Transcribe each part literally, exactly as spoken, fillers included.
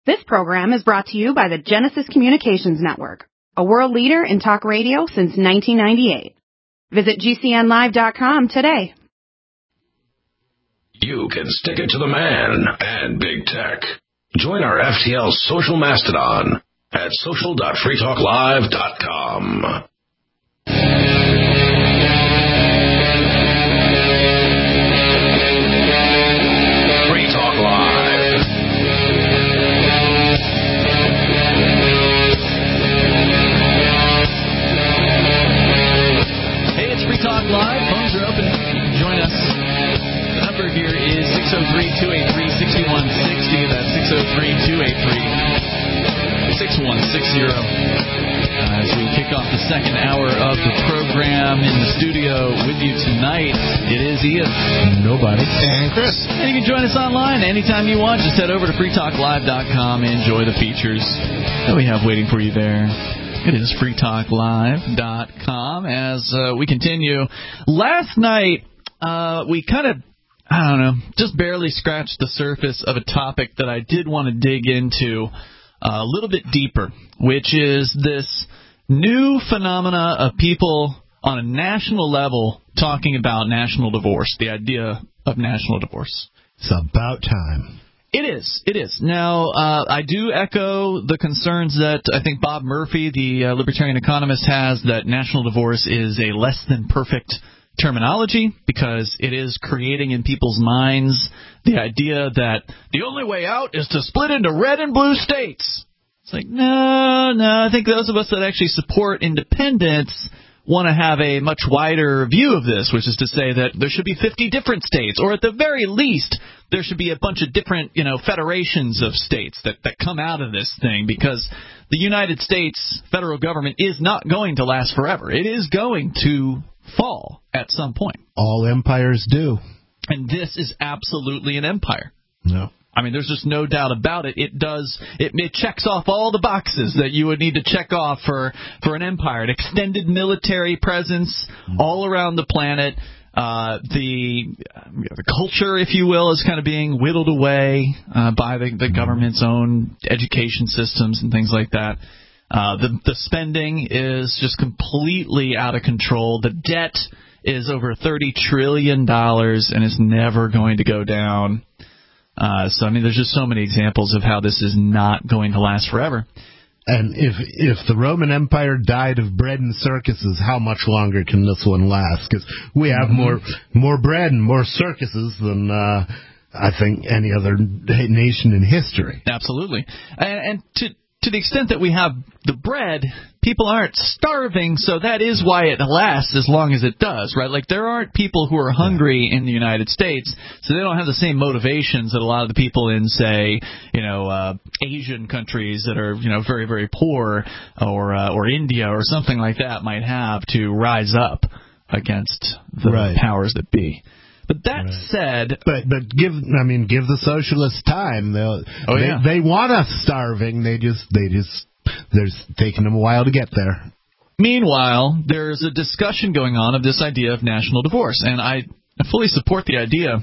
This program is brought to you by the Genesis Communications Network, a world leader in talk radio since nineteen ninety-eight. Visit G C N live dot com today. You can stick it to the man and big tech. Join our F T L social mastodon at social dot free talk live dot com. Free Talk Live. Hey, it's Free Talk Live. Phones are open. Join us. The number here is six oh three, two eight three, six one six oh. That's six oh three, two eight three, six one six oh. Uh, as we kick off the second hour of the program, in the studio with you tonight, it is Ian. Nobody. And Chris. And you can join us online anytime you want. Just head over to free talk live dot com and enjoy the features that we have waiting for you there. It is free talk live dot com. As uh, we continue, last night uh, we kind of, I don't know, just barely scratched the surface of a topic that I did want to dig into a little bit deeper, which is this new phenomena of people on a national level talking about national divorce, the idea of national divorce. It's about time. It is. It is. Now, uh, I do echo the concerns that I think Bob Murphy, the uh, libertarian economist, has, that national divorce is a less than perfect terminology, because it is creating in people's minds the idea that the only way out is to split into red and blue states. It's like, no, no, I think those of us that actually support independence want to have a much wider view of this, which is to say that there should be fifty different states, or at the very least, there should be a bunch of different, you know, federations of states that, that come out of this thing, because the United States federal government is not going to last forever. It is going to fall at some point. All empires do. And this is absolutely an empire. No. I mean, there's just no doubt about it. It does. It, it checks off all the boxes that you would need to check off for, for an empire. An extended military presence mm. all around the planet. Uh, the, the culture, if you will, is kind of being whittled away uh, by the, the government's own education systems and things like that. Uh, the, the spending is just completely out of control. The debt is over thirty trillion dollars and is never going to go down. Uh, so, I mean, there's just so many examples of how this is not going to last forever. And if if the Roman Empire died of bread and circuses, how much longer can this one last? Because we have mm-hmm. more more bread and more circuses than uh, I think any other nation in history. Absolutely. And, and to to the extent that we have the bread, people aren't starving, so that is why it lasts as long as it does, right? Like, there aren't people who are hungry in the United States, so they don't have the same motivations that a lot of the people in, say, you know, uh, Asian countries that are, you know, very, very poor, or uh, or India or something like that might have to rise up against the right. powers that be. But that right. said, but but give I mean give the socialists time. They'll, oh, they yeah. they want us starving. They just they just there's taking them a while to get there. Meanwhile, there's a discussion going on of this idea of national divorce, and I fully support the idea,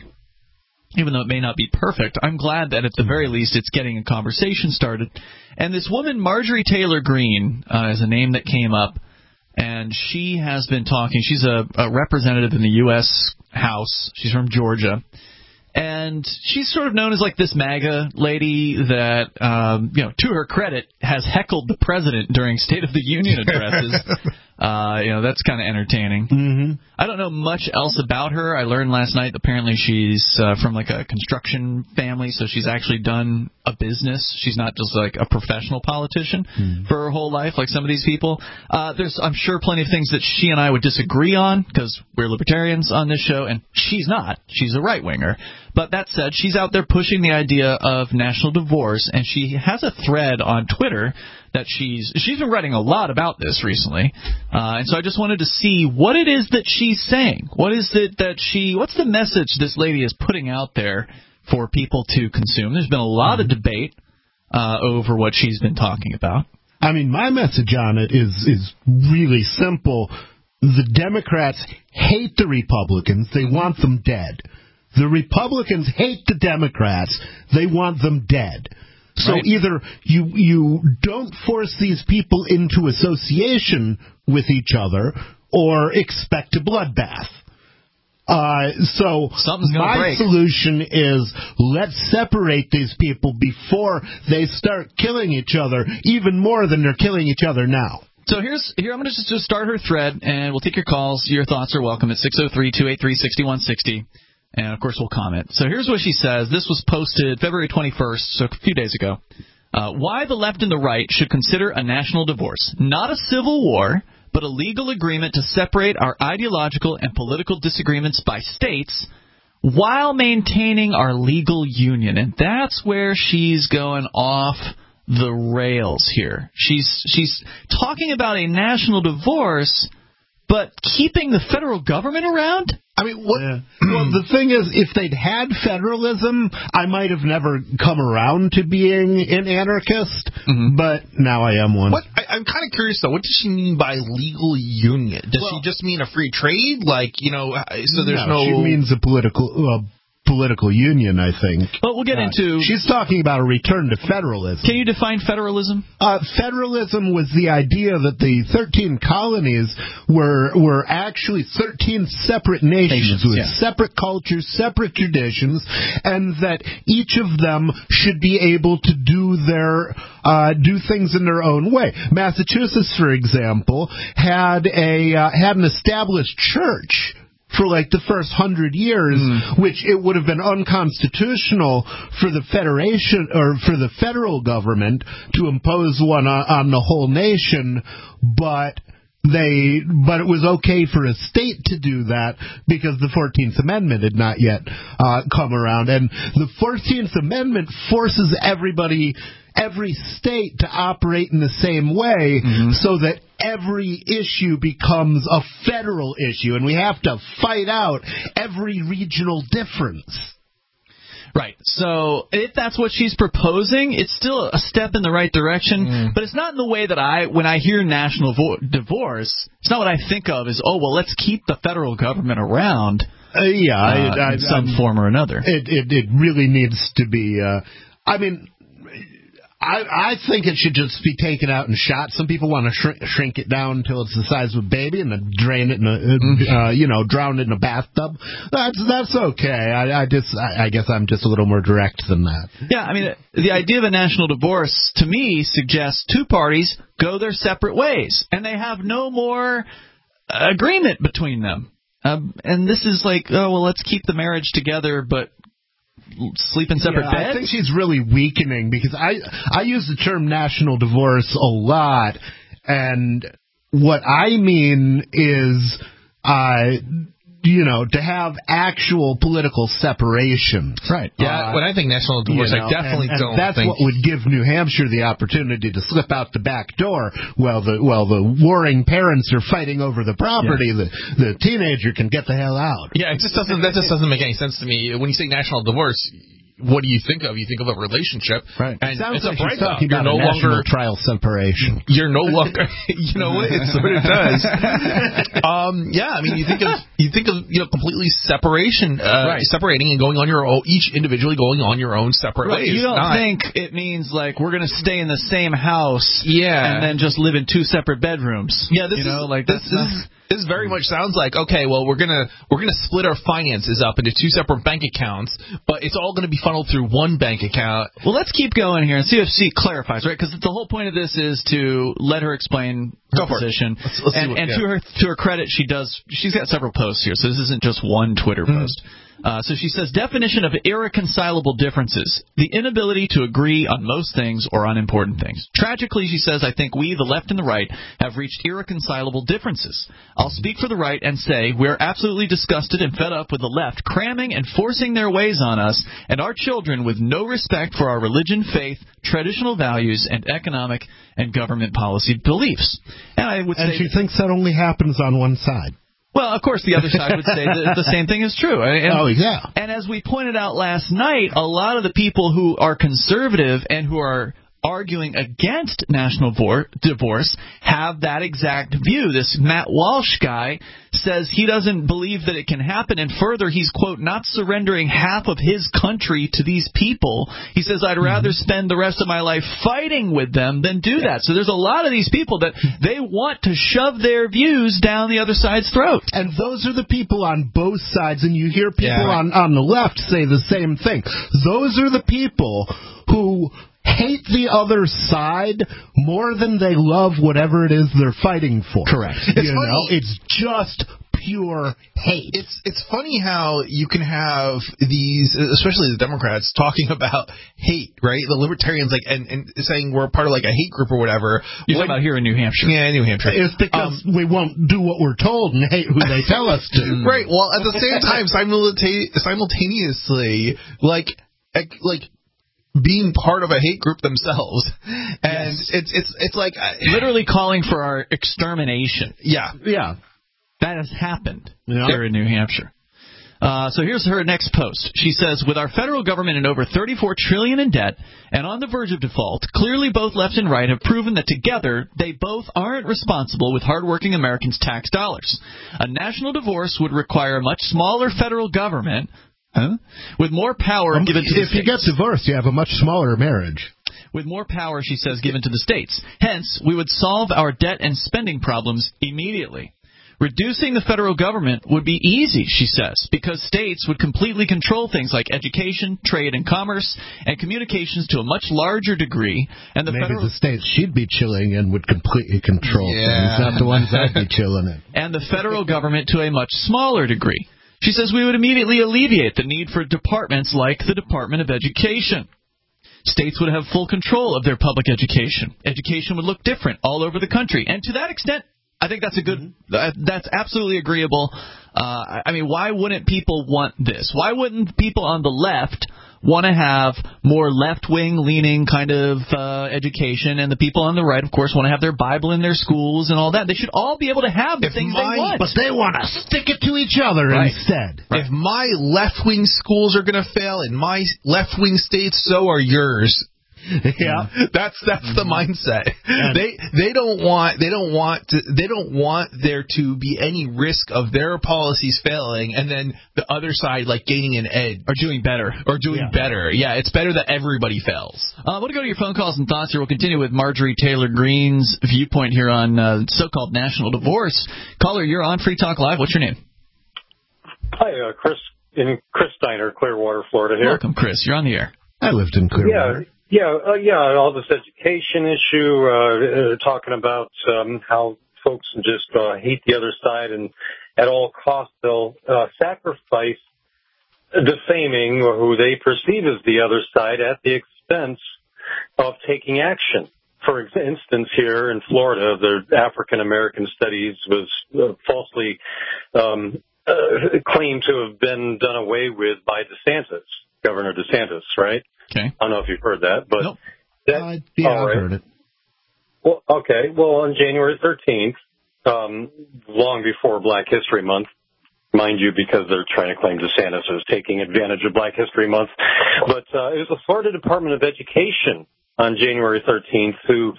even though it may not be perfect. I'm glad that at the very least it's getting a conversation started. And this woman, Marjorie Taylor Greene, uh, is a name that came up. And she has been talking. She's a, a representative in the U S House. She's from Georgia. And she's sort of known as like this MAGA lady that, um, you know, to her credit, has heckled the president during State of the Union addresses. uh, you know, that's kind of entertaining. Mm-hmm. I don't know much else about her. I learned last night apparently she's uh, from like a construction family, so she's actually done a business. She's not just like a professional politician mm-hmm. for her whole life like some of these people. Uh, there's, I'm sure, plenty of things that she and I would disagree on because we're libertarians on this show, and she's not. She's a right-winger. But that said, she's out there pushing the idea of national divorce, and she has a thread on Twitter that she's she's been writing a lot about this recently. Uh, and so I just wanted to see what it is that she's saying. What is it that she, what's the message this lady is putting out there for people to consume? There's been a lot mm-hmm. of debate uh, over what she's been talking about. I mean, my message on it is is really simple. The Democrats hate the Republicans. They want them dead. The Republicans hate the Democrats. They want them dead. So right. either you you don't force these people into association with each other, or expect a bloodbath. Uh, so Something's gonna my break. solution is let's separate these people before they start killing each other, even more than they're killing each other now. So here's here. I'm going to just, just start her thread, and we'll take your calls. Your thoughts are welcome at six oh three, two eight three, six one six oh, and of course we'll comment. So here's what she says. This was posted February twenty-first, so a few days ago. Uh, why the left and the right should consider a national divorce, not a civil war, but a legal agreement to separate our ideological and political disagreements by states while maintaining our legal union. And that's where she's going off the rails here. She's she's talking about a national divorce, but keeping the federal government around? I mean, what, yeah. well, the thing is, if they'd had federalism, I might have never come around to being an anarchist, mm-hmm. but now I am one. What, I, I'm kind of curious, though. What does she mean by legal union? Does well, she just mean a free trade? Like, you know, so there's no... no she means a political... Uh, political union, I think. But we'll get uh, into... She's talking about a return to federalism. Can you define federalism? Uh, federalism was the idea that the thirteen colonies were were actually thirteen separate nations, nations with yeah. separate cultures, separate traditions, and that each of them should be able to do their uh, do things in their own way. Massachusetts, for example, had a uh, had an established church for like the first hundred years, mm. which it would have been unconstitutional for the federation or for the federal government to impose one on, on the whole nation, but they, but it was okay for a state to do that because the fourteenth Amendment had not yet uh, come around, and the fourteenth Amendment forces everybody, every state to operate in the same way, mm-hmm. so that every issue becomes a federal issue, and we have to fight out every regional difference. Right. So if that's what she's proposing, it's still a step in the right direction, mm. but it's not in the way that I, when I hear national vo- divorce, it's not what I think of as, oh, well, let's keep the federal government around uh, yeah, uh, I, I, in some I, form or another. It, it, it really needs to be, uh, I mean... I, I think it should just be taken out and shot. Some people want to shrink, shrink it down until it's the size of a baby and then drain it in a, uh, you know, drown it in a bathtub. That's that's okay. I, I just, I, I guess I'm just a little more direct than that. Yeah, I mean, the idea of a national divorce to me suggests two parties go their separate ways and they have no more agreement between them. Um, and this is like, oh well, let's keep the marriage together, but sleep in separate yeah, beds? I think she's really weakening because I I use the term national divorce a lot, and what I mean is, uh, you know, to have actual political separation. Right. Yeah. Uh, when I think national divorce, you know, I definitely and, and don't that's think... what would give New Hampshire the opportunity to slip out the back door while the while the warring parents are fighting over the property. Yeah. The the teenager can get the hell out. Yeah, it just doesn't. That just doesn't make any sense to me. When you say national divorce, what do you think of? You think of a relationship, right? And it sounds it's like a breakup. You're no longer trial separation. You're no longer. You know what? It's what it does. um, yeah, I mean, you think of you think of you know completely separation, uh, right. separating and going on your own, each individually going on your own separate right. ways. You don't Not, think it means like we're going to stay in the same house, yeah, and then just live in two separate bedrooms. Yeah, this you know, is like this, that's not... this very much sounds like okay. Well, we're gonna we're gonna split our finances up into two separate bank accounts, but it's all going to be funneled through one bank account. Well, let's keep going here and see if she clarifies, right? Because the whole point of this is to let her explain her Go position. Let's, let's and what, and yeah. to her to her credit, she does. She's got several posts here, so this isn't just one Twitter mm-hmm. post. Uh, so she says, definition of irreconcilable differences, the inability to agree on most things or on important things. Tragically, she says, I think we, the left and the right, have reached irreconcilable differences. I'll speak for the right and say we're absolutely disgusted and fed up with the left cramming and forcing their ways on us and our children with no respect for our religion, faith, traditional values, and economic and government policy beliefs. And I would and say she that, thinks that only happens on one side. Well, of course, the other side would say that the same thing is true. And, oh, yeah. And as we pointed out last night, a lot of the people who are conservative and who are arguing against national vor- divorce have that exact view. This Matt Walsh guy says he doesn't believe that it can happen, and further, he's, quote, not surrendering half of his country to these people. He says, I'd rather spend the rest of my life fighting with them than do that. So there's a lot of these people that they want to shove their views down the other side's throat. And those are the people on both sides, and you hear people Yeah. on, on the left say the same thing. Those are the people who hate the other side more than they love whatever it is they're fighting for. Correct. You It's know, funny. it's just pure hate. It's it's funny how you can have these, especially the Democrats, talking about hate, right? The Libertarians, like, and, and saying we're part of like a hate group or whatever. You're When- talking about here in New Hampshire. Yeah, New Hampshire. It's because we won't do what we're told and hate who they tell us to. Right. Well, at the same time, simulta- simultaneously, like, ec- like being part of a hate group themselves, and Yes. it's it's it's like uh, Literally calling for our extermination. yeah. Yeah. That has happened Yeah. here in New Hampshire. Uh, so here's her next post. She says, with our federal government in over thirty-four trillion dollars in debt and on the verge of default, clearly both left and right have proven that together they both aren't responsible with hardworking Americans' tax dollars. A national divorce would require a much smaller federal government, huh, with more power Um, given to the if you get states. divorced, you have a much smaller marriage. With more power, she says, given to the states. Hence, we would solve our debt and spending problems immediately. Reducing the federal government would be easy, she says, because states would completely control things like education, trade and commerce, and communications to a much larger degree. And the Maybe federal the states she'd be chilling in would completely control Yeah. things, not the ones I'd be chilling in. and the federal government to a much smaller degree. She says we would immediately alleviate the need for departments like the Department of Education. States would have full control of their public education. Education would look different all over the country. And to that extent, I think that's a good, that, that's absolutely agreeable. Uh, I I mean, why wouldn't people want this? Why wouldn't people on the left want to have more left-wing leaning kind of uh, education, and the people on the right, of course, want to have their Bible in their schools and all that? They should all be able to have the If things my- they want. But they want to stick it to each other Right. instead. If my left-wing schools are going to fail in my left-wing states, so are yours. Yeah. That's that's the mindset. They they don't want they don't want to, they don't want there to be any risk of their policies failing, and then the other side like gaining an edge Or doing better. or doing Yeah. better. Yeah, it's better that everybody fails. Uh, I want to go to your phone calls and thoughts here. We'll continue with Marjorie Taylor Greene's viewpoint here on uh, so-called national divorce. Caller, you're on Free Talk Live. What's your name? Hi, uh, Chris in Chris Steiner, Clearwater, Florida here. Welcome, Chris. You're on the air. I lived in Clearwater. Yeah, yeah, uh, yeah. All this education issue, uh, uh, talking about um, how folks just uh, hate the other side, and at all costs they'll uh, sacrifice defaming who they perceive as the other side at the expense of taking action. For instance, here in Florida, the African American Studies was uh, falsely um, uh, claimed to have been done away with by DeSantis, Governor DeSantis, right? Okay. I don't know if you've heard that, but Nope. that, Uh, yeah, all I've right. heard it. Well, okay. Well, on January thirteenth, um, long before Black History Month, mind you, because they're trying to claim DeSantis is taking advantage of Black History Month, but uh, it was the Florida Department of Education on January thirteenth who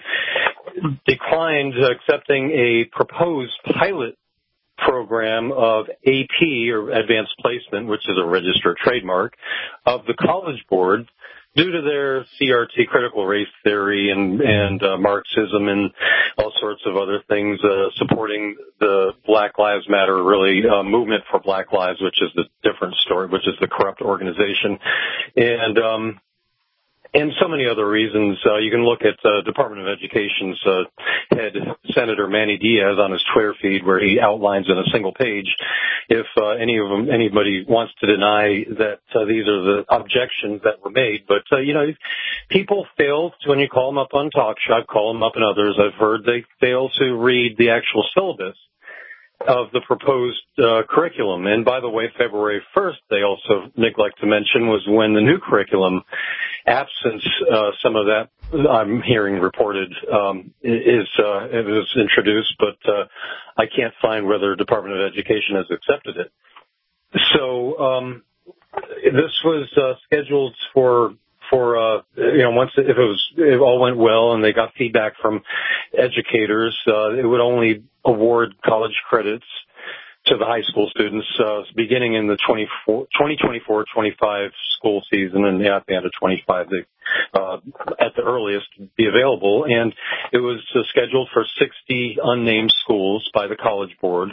declined accepting a proposed pilot program of A P, or Advanced Placement, which is a registered trademark, of the College Board due to their C R T, critical race theory, and, and uh, Marxism and all sorts of other things, uh, supporting the Black Lives Matter, really, uh, movement for Black Lives, which is the different story, which is the corrupt organization. And, um, and so many other reasons. Uh, you can look at uh, Department of Education's uh, head, Senator Manny Diaz, on his Twitter feed, where he outlines in a single page if uh, any of them, anybody wants to deny that uh, these are the objections that were made. But uh, you know, people fail to, when you call them up on talk show, I've called them up and others I've heard, they fail to read the actual syllabus of the proposed uh, curriculum. And by the way, February first, they also neglect to mention, was when the new curriculum, absence uh, some of that I'm hearing reported, um, is uh, it was introduced, but uh, I can't find whether the Department of Education has accepted it. So um, this was uh, scheduled for for, uh, you know, once if it was, it all went well and they got feedback from educators, uh, it would only award college credits to the high school students, uh, beginning in the twenty twenty-four twenty-five school season, and at the end of twenty-five, they, uh, at the earliest, be available. And it was uh, scheduled for sixty unnamed schools by the College Board.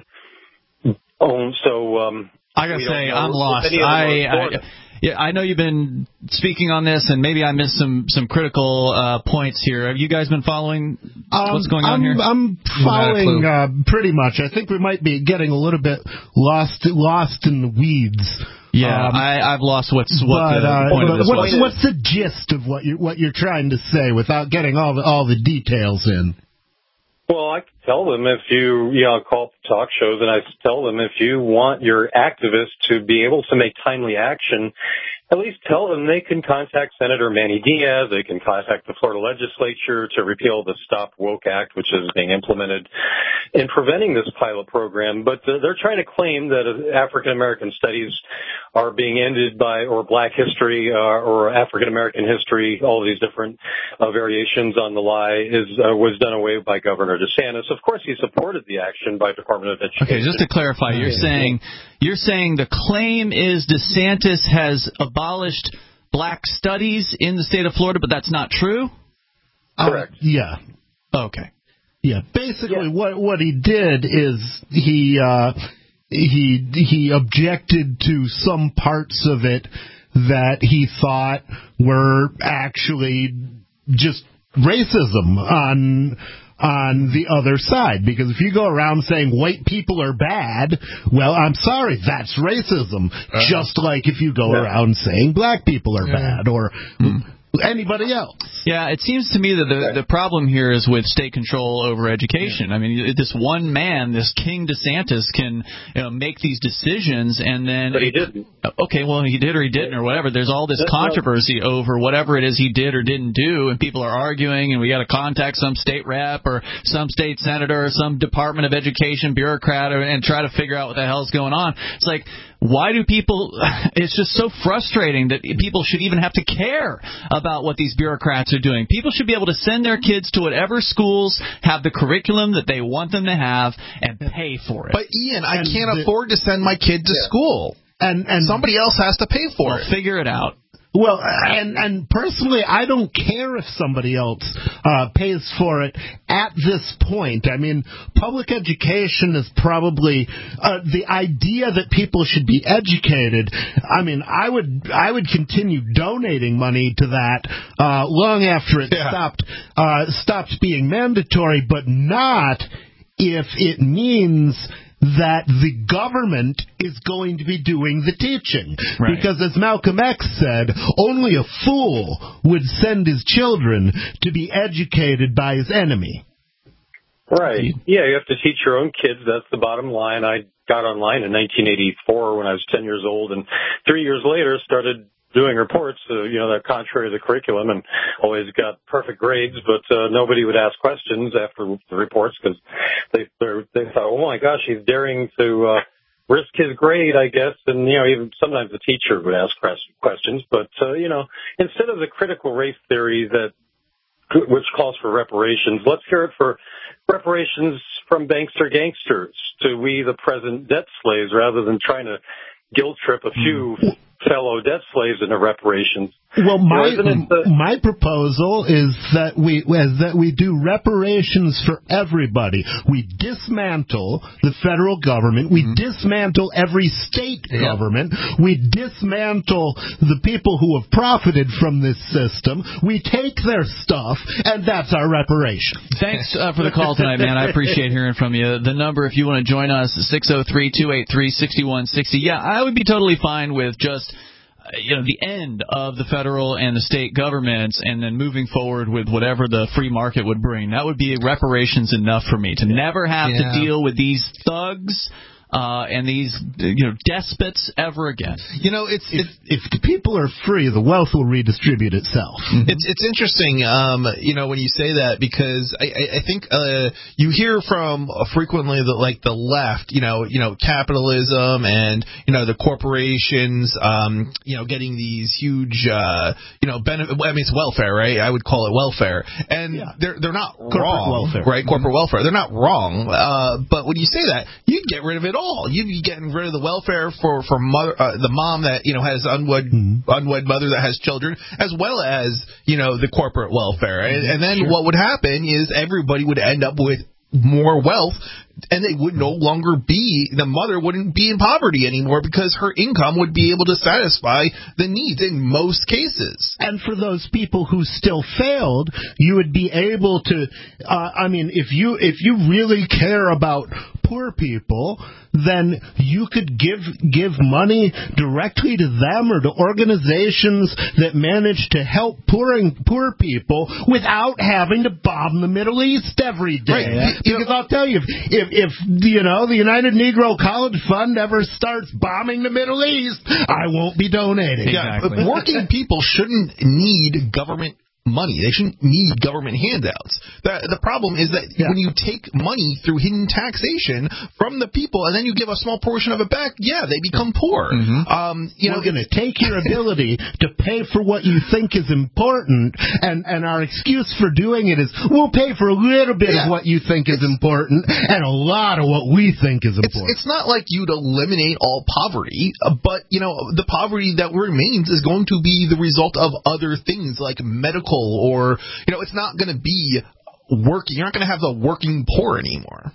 Um, so, um, I gotta say, I'm lost. I, I, yeah, I know you've been speaking on this, and maybe I missed some some critical uh, points here. Have you guys been following um, what's going on I'm, here? I'm following uh, pretty much. I think we might be getting a little bit lost lost in the weeds. Yeah, um, I, I've lost what's what but, the uh, point but of this what's, was. what's the gist of what you're what you're trying to say without getting all the all the details in? Well, I could tell them if you, you know, call talk shows, and I tell them if you want your activists to be able to make timely action, at least tell them they can contact Senator Manny Diaz. They can contact the Florida legislature to repeal the Stop Woke Act, which is being implemented in preventing this pilot program. But they're trying to claim that African American studies are being ended by, or Black history, uh, or African American history, all of these different uh, variations on the lie, is uh, was done away by Governor DeSantis. Of course, he supported the action by Department of Education. Okay, just to clarify, you're saying you're saying the claim is DeSantis has abolished Black studies in the state of Florida, but that's not true? Correct. Uh, yeah. Okay. Yeah. Basically, Yeah. what what he did is he uh, he he objected to some parts of it that he thought were actually just racism on on the other side. Because if you go around saying white people are bad, well, I'm sorry, that's racism. Uh, Just like if you go yeah. around saying black people are yeah. bad, or mm. anybody else. Yeah, it seems to me that the the problem here is with state control over education. Yeah. I mean, this one man, this King DeSantis, can you know, make these decisions, and then but he didn't. Okay, well, he did or he didn't or whatever. There's all this controversy over whatever it is he did or didn't do, and people are arguing, and we got to contact some state rep or some state senator or some Department of Education bureaucrat or, and try to figure out what the hell's going on. It's like, why do people – it's just so frustrating that people should even have to care about what these bureaucrats are doing. People should be able to send their kids to whatever schools have the curriculum that they want them to have and pay for it. But, Ian, I and can't the, afford to send my kid to yeah. school. And and somebody else has to pay for well, it. Figure it out. Well, and and personally, I don't care if somebody else uh, pays for it at this point. I mean, public education is probably uh, the idea that people should be educated. I mean, I would I would continue donating money to that uh, long after it yeah. stopped uh, stopped being mandatory, but not if it means that the government is going to be doing the teaching. Right. Because as Malcolm X said, only a fool would send his children to be educated by his enemy. Right. Yeah, you have to teach your own kids. That's the bottom line. I got online in nineteen eighty-four when I was ten years old, and three years later started doing reports, uh, you know, that contrary to the curriculum, and always got perfect grades, but uh, nobody would ask questions after the reports because they they thought, oh my gosh, he's daring to uh, risk his grade, I guess, and you know, even sometimes the teacher would ask questions, but uh, you know, instead of the critical race theory that which calls for reparations, let's hear it for reparations from bankster gangsters to we the present debt slaves, rather than trying to guilt trip a few mm. fellow debt slaves into reparations. Well, my you know, the, my proposal is that we is that we do reparations for everybody. We dismantle the federal government. We mm-hmm. dismantle every state yeah. government. We dismantle the people who have profited from this system. We take their stuff, and that's our reparation. Thanks uh, for the call tonight, man. I appreciate hearing from you. The number, if you want to join us, six oh three, two eight three, six one six oh. Yeah, I would be totally fine with just you know, the end of the federal and the state governments and then moving forward with whatever the free market would bring. That would be reparations enough for me to never have yeah. to deal with these thugs uh, and these you know despots ever again. You know, it's if, it's if the people are free, the wealth will redistribute itself. Mm-hmm. It's it's interesting, um, you know, when you say that, because I, I, I think uh, you hear from uh, frequently the like the left, you know, you know, capitalism and you know the corporations, um, you know, getting these huge, uh, you know, benefit. I mean, it's welfare, right? I would call it welfare, and yeah. they're they're not corporate wrong, welfare. right? Corporate mm-hmm. welfare, they're not wrong. Uh, but when you say that, you'd get rid of it all. You'd be getting rid of the welfare for for mother, uh, the mom that you know has unwed mm-hmm. unwed mother that has children, as well as you know the corporate welfare, and, and then sure. what would happen is everybody would end up with more wealth, and they would no longer be, the mother wouldn't be in poverty anymore because her income would be able to satisfy the needs in most cases. And for those people who still failed, you would be able to, uh, I mean, if you if you really care about poor people, then you could give give money directly to them or to organizations that manage to help poor poor people without having to bomb the Middle East every day. Right. Yeah. Because know, I'll tell you, if, if, if you know the United Negro College Fund ever starts bombing the Middle East, I won't be donating. Exactly. Yeah, working people shouldn't need government money. They shouldn't need government handouts. The, the problem is that yeah. when you take money through hidden taxation from the people and then you give a small portion of it back, yeah, they become poor. Mm-hmm. Um, you We're know, going to take your ability to pay for what you think is important, and, and our excuse for doing it is we'll pay for a little bit yeah. of what you think is important and a lot of what we think is important. It's, it's not like you'd eliminate all poverty, uh, but, you know, the poverty that remains is going to be the result of other things like medical or, you know, it's not going to be working. You're not going to have the working poor anymore.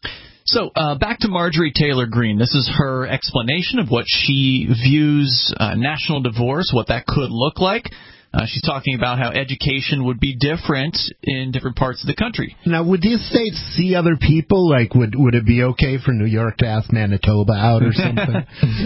So uh, back to Marjorie Taylor Greene. This is her explanation of what she views uh, national divorce, what that could look like. Uh, she's talking about how education would be different in different parts of the country. Now, would these states see other people? Like, would would it be okay for New York to ask Manitoba out or something?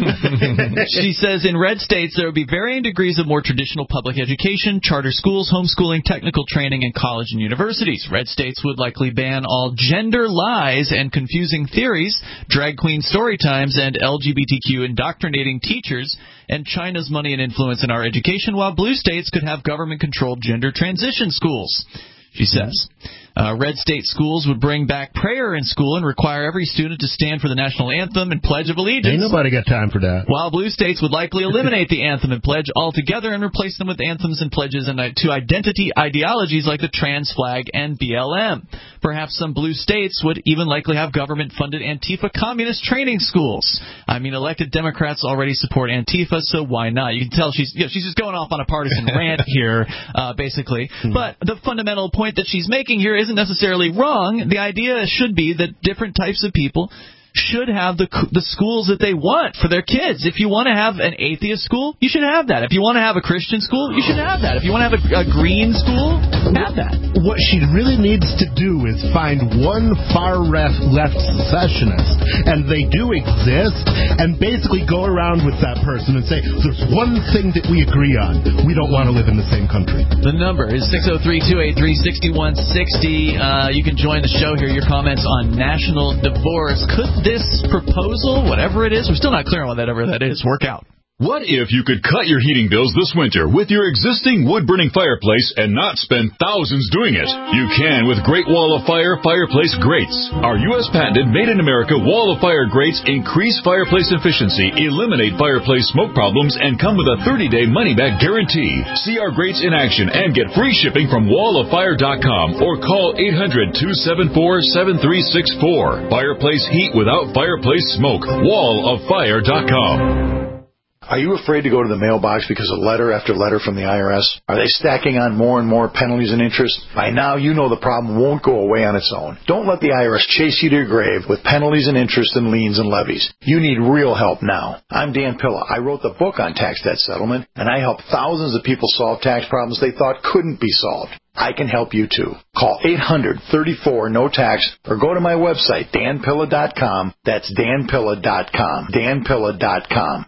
She says in red states there would be varying degrees of more traditional public education, charter schools, homeschooling, technical training, and college and universities. Red states would likely ban all gender lies and confusing theories, drag queen story times, and L G B T Q indoctrinating teachers, and China's money and influence in our education, while blue states could have government-controlled gender transition schools, she says. Uh, red state schools would bring back prayer in school and require every student to stand for the national anthem and Pledge of Allegiance. Ain't nobody got time for that. While blue states would likely eliminate the anthem and pledge altogether and replace them with anthems and pledges and uh, to identity ideologies like the trans flag and B L M. Perhaps some blue states would even likely have government-funded Antifa communist training schools. I mean, elected Democrats already support Antifa, so why not? You can tell she's you know, she's just going off on a partisan rant here, uh, basically. But the fundamental point that she's making here is isn't necessarily wrong. The idea should be that different types of people should have the the schools that they want for their kids. If you want to have an atheist school, you should have that. If you want to have a Christian school, you should have that. If you want to have a, a green school, have that. What she really needs to do is find one far left, left secessionist, and they do exist, and basically go around with that person and say, there's one thing that we agree on. We don't want to live in the same country. The number is six oh three, two eight three, six one six oh. Uh, you can join the show here. Your comments on national divorce. Could this proposal, whatever it is, we're still not clear on what that ever that is, work out? What if you could cut your heating bills this winter with your existing wood-burning fireplace and not spend thousands doing it? You can with Great Wall of Fire Fireplace Grates. Our U S patented made-in-America Wall of Fire grates increase fireplace efficiency, eliminate fireplace smoke problems, and come with a thirty-day money-back guarantee. See our grates in action and get free shipping from wall of fire dot com or call eight hundred, two seven four, seven three six four. Fireplace heat without fireplace smoke. wall of fire dot com. Are you afraid to go to the mailbox because of letter after letter from the I R S? Are they stacking on more and more penalties and interest? By now, you know the problem won't go away on its own. Don't let the I R S chase you to your grave with penalties and interest and liens and levies. You need real help now. I'm Dan Pilla. I wrote the book on tax debt settlement, and I help thousands of people solve tax problems they thought couldn't be solved. I can help you too. Call eight hundred, thirty-four, no tax or go to my website, dan pilla dot com. That's dan pilla dot com. dan pilla dot com.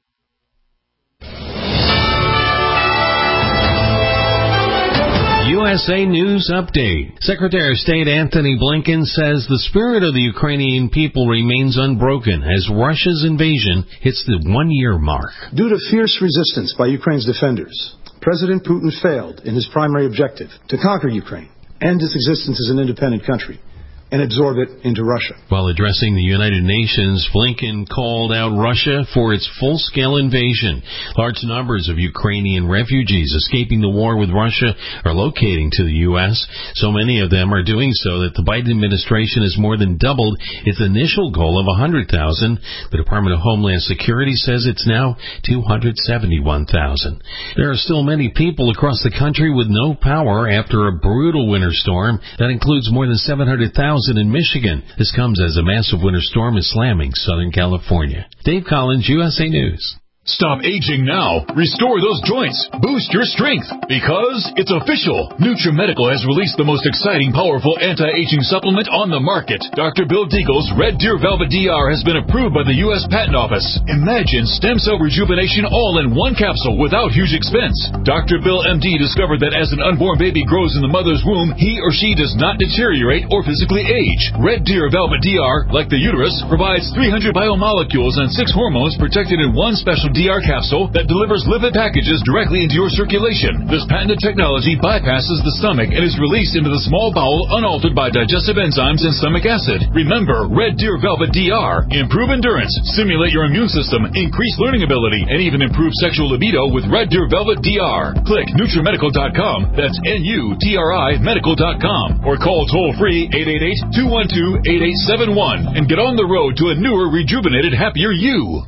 U S S A News Update. Secretary of State Anthony Blinken says the spirit of the Ukrainian people remains unbroken as Russia's invasion hits the one-year mark. Due to fierce resistance by Ukraine's defenders, President Putin failed in his primary objective to conquer Ukraine, end its existence as an independent country, and absorb it into Russia. While addressing the United Nations, Blinken called out Russia for its full-scale invasion. Large numbers of Ukrainian refugees escaping the war with Russia are locating to the U S. So many of them are doing so that the Biden administration has more than doubled its initial goal of one hundred thousand. The Department of Homeland Security says it's now two hundred seventy-one thousand. There are still many people across the country with no power after a brutal winter storm that includes more than seven hundred thousand in Michigan. This comes as a massive winter storm is slamming Southern California. Dave Collins, U S A News. Stop aging now. Restore those joints. Boost your strength. Because it's official. NutriMedical has released the most exciting, powerful anti-aging supplement on the market. Doctor Bill Deagle's Red Deer Velvet D R has been approved by the U S Patent Office. Imagine stem cell rejuvenation all in one capsule without huge expense. Doctor Bill M D discovered that as an unborn baby grows in the mother's womb, he or she does not deteriorate or physically age. Red Deer Velvet D R, like the uterus, provides three hundred biomolecules and six hormones protected in one special D R capsule that delivers lipid packages directly into your circulation. This patented technology bypasses the stomach and is released into the small bowel unaltered by digestive enzymes and stomach acid. Remember, Red Deer Velvet D R. Improve endurance, stimulate your immune system, increase learning ability, and even improve sexual libido with Red Deer Velvet D R. Click NutriMedical dot com. That's N U T R I medical dot com. Or call toll-free eight eight eight, two one two, eight eight seven one and get on the road to a newer, rejuvenated, happier you.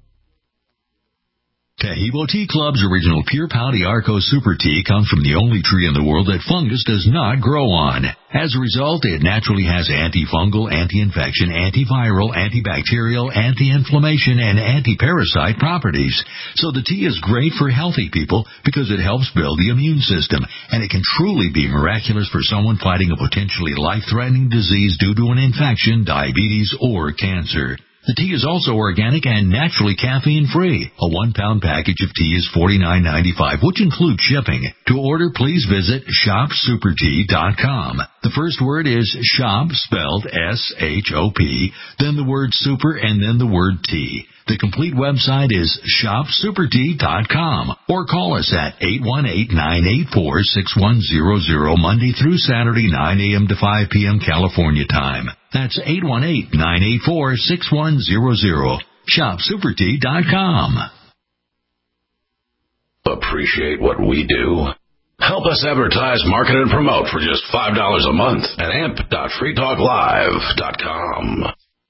Taheebo Tea Club's original Pure Pouty Arco Super Tea comes from the only tree in the world that fungus does not grow on. As a result, it naturally has antifungal, anti-infection, antiviral, antibacterial, anti-inflammation, and anti-parasite properties. So the tea is great for healthy people because it helps build the immune system, and it can truly be miraculous for someone fighting a potentially life-threatening disease due to an infection, diabetes, or cancer. The tea is also organic and naturally caffeine-free. A one-pound package of tea is forty-nine ninety-five, which includes shipping. To order, please visit shop super tea dot com. The first word is shop, spelled S H O P, then the word super, and then the word tea. The complete website is shop super tea dot com, or call us at eight one eight, nine eight four, six one zero zero Monday through Saturday, nine a.m. to five p.m. California time. That's eight one eight, nine eight four, six one zero zero. shop super tea dot com. Appreciate what we do? Help us advertise, market, and promote for just five dollars a month at amp dot free talk live dot com.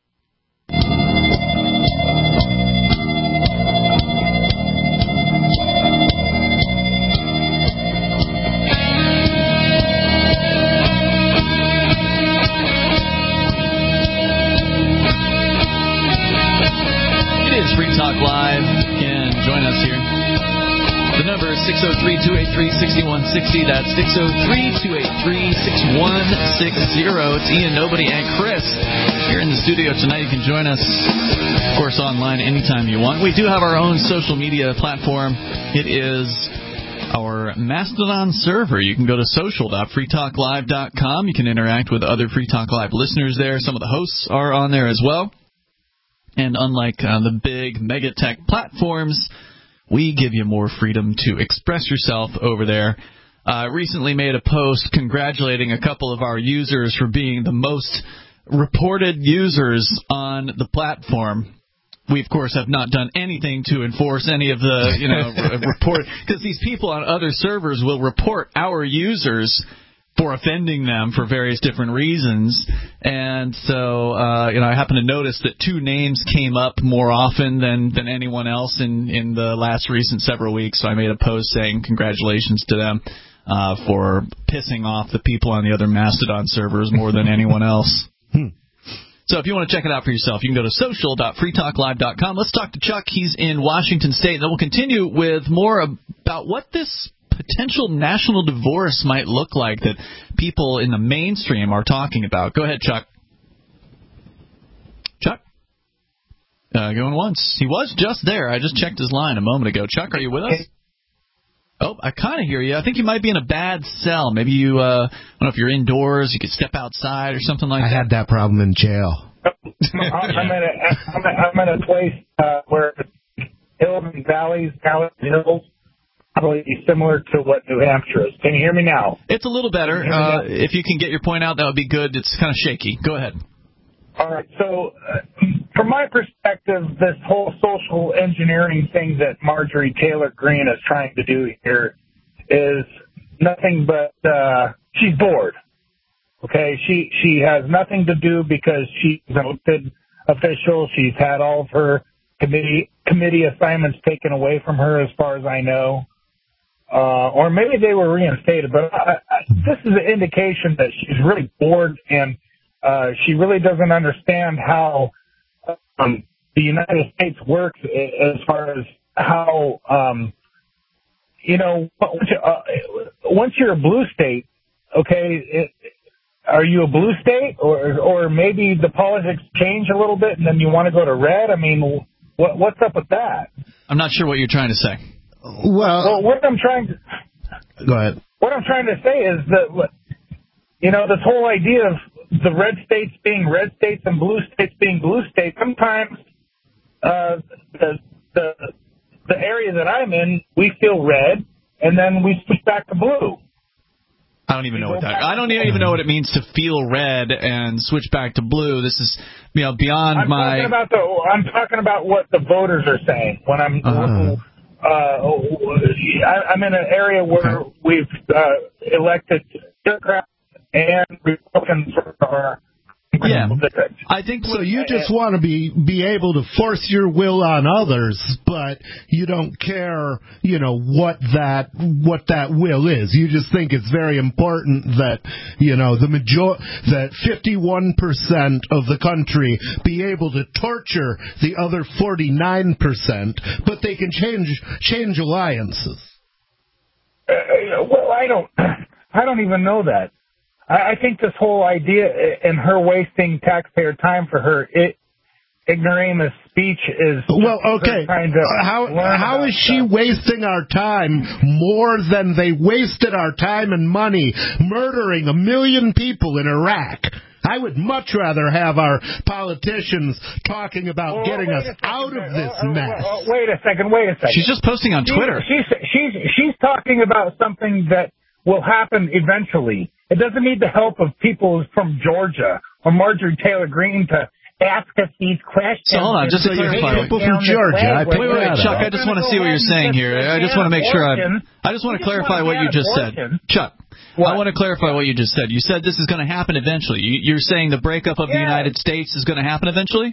Free Talk Live. You can join us here. The number is six oh three, two eight three, six one six oh. That's six oh three, two eight three, six one six oh. It's Ian, Nobody, and Chris here in the studio tonight. You can join us, of course, online anytime you want. We do have our own social media platform. It is our Mastodon server. You can go to social dot free talk live dot com. You can interact with other Free Talk Live listeners there. Some of the hosts are on there as well. And unlike uh, the big mega tech platforms, we give you more freedom to express yourself over there. I uh, recently made a post congratulating a couple of our users for being the most reported users on the platform. We, of course, have not done anything to enforce any of the, you know, report, because these people on other servers will report our users for offending them for various different reasons. And so, uh, you know, I happen to notice that two names came up more often than, than anyone else in, in the last recent several weeks. So I made a post saying congratulations to them uh, for pissing off the people on the other Mastodon servers more than anyone else. So if you want to check it out for yourself, you can go to social dot free talk live dot com. Let's talk to Chuck. He's in Washington State. And then we'll continue with more about what this potential national divorce might look like that people in the mainstream are talking about. Go ahead, Chuck. Chuck? Uh, going once. He was just there. I just checked his line a moment ago. Chuck, are you with us? Oh, I kind of hear you. I think you might be in a bad cell. Maybe you, uh, I don't know if you're indoors, you could step outside or something like I that. I had that problem in jail. I'm at a, I'm at, I'm at a place uh, where hills and valleys, valleys and hills, probably similar to what New Hampshire is. Can you hear me now? It's a little better. Uh, if you can get your point out, that would be good. It's kind of shaky. Go ahead. All right. So, uh, from my perspective, this whole social engineering thing that Marjorie Taylor Greene is trying to do here is nothing but uh, she's bored. Okay, she she has nothing to do because she's an elected official. She's had all of her committee committee assignments taken away from her, as far as I know, uh, or maybe they were reinstated. But I, I, this is an indication that she's really bored and. Uh, she really doesn't understand how um, the United States works as far as how, um, you know, once, you, uh, once you're a blue state, okay, it, are you a blue state or or maybe the politics change a little bit and then you want to go to red? I mean, what, what's up with that? I'm not sure what you're trying to say. Well, well what I'm trying to go ahead. What I'm trying to say is that, you know, this whole idea of the red states being red states and blue states being blue states, sometimes uh, the, the the area that I'm in, we feel red, and then we switch back to blue. I don't even know what that. I don't even know what it means to feel red and switch back to blue. This is, you know, beyond I'm my. Talking about the, I'm talking about what the voters are saying when I'm. Uh-huh. Uh, I, I'm in an area where okay. we've uh, elected Democrats and Republicans are. Yeah, I think so. You just want to be be able to force your will on others, but you don't care, you know, what that what that will is. You just think it's very important that, you know, the major that fifty-one percent of the country be able to torture the other forty-nine percent, but they can change change alliances. Uh, well, I don't, I don't even know that. I think this whole idea and her wasting taxpayer time for her it, ignoramus speech is well, okay. Trying to how how is she stuff. wasting our time more than they wasted our time and money murdering a million people in Iraq? I would much rather have our politicians talking about well, getting us out of this oh, mess. Oh, wait a second, wait a second. She's just posting on she, Twitter. She's she's she's talking about something that will happen eventually. It doesn't need the help of people from Georgia or Marjorie Taylor Greene to ask us these questions. So hold on, just to clarify. People from Georgia. Wait, wait, wait, Chuck, I just want to see what you're saying here. I just want to make sure I I just want to clarify what you just said. Chuck, I want to clarify what you just said. You said this is going to happen eventually. You're saying the breakup of the United States is going to happen eventually?